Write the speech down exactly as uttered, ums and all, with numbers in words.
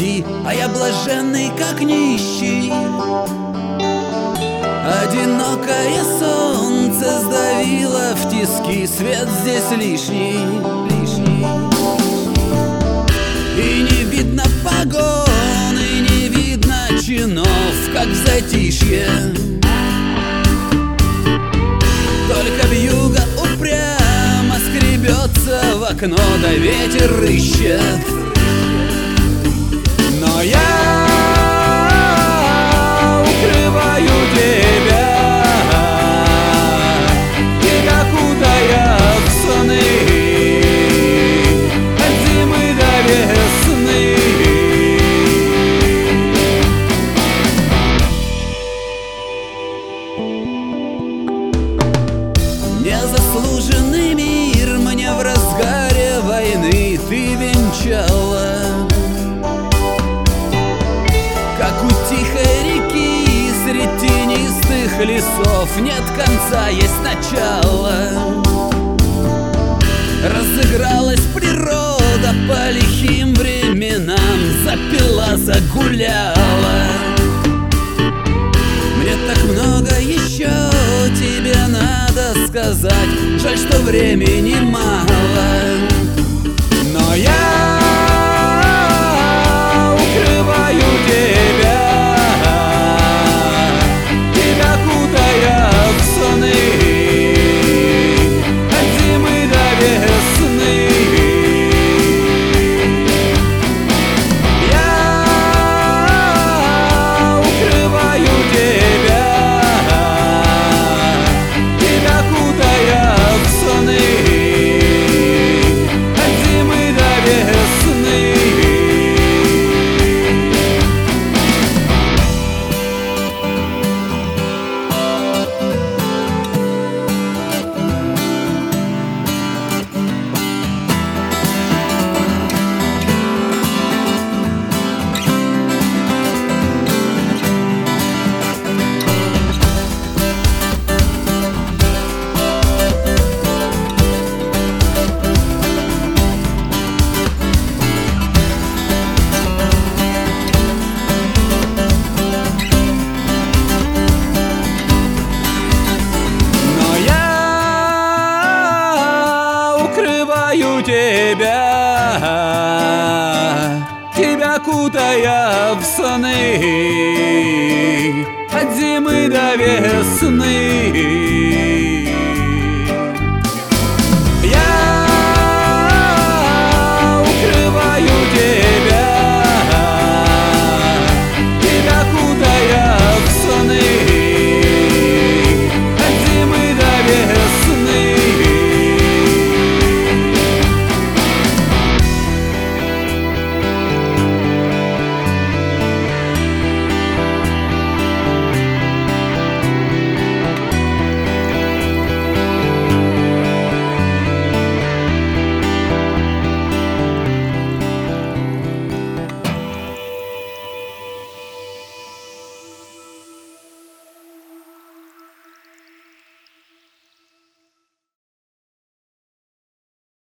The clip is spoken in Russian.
грусти, а я блаженный, как нищий. Одинокое солнце сдавило в тиски, свет здесь лишний, лишний. И не видно погон, и не видно чинов, как в затишье. Только вьюга упрямо скребется в окно, да ветер рыщет. Но я укрываю тебя, тебя кутая в сны, от зимы до весны. Незаслуженный мир мне в разгаре войны ты венчала. Как у тихой реки средь тенистых лесов нет конца, есть начало. Разыгралась природа по лихим временам, запила, загуляла. Мне так много еще тебе надо сказать, жаль, что времени мало. Но я укрываю тебя, тебя кутая в сны, от зимы до весны. Я укрываю тебя, тебя кутая в сны, от зимы до весны. Тебя, тебя кутая в сны, от зимы до весны.